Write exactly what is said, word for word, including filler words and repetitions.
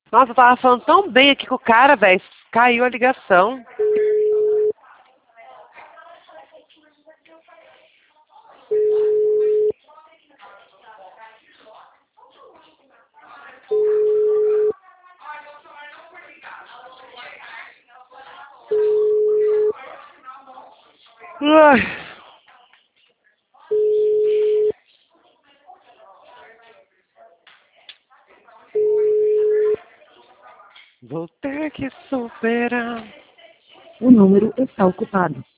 Nossa, eu tava falando tão bem aqui com o cara, velho. Caiu a ligação. Ai. Vou ter que superar. O número está ocupado.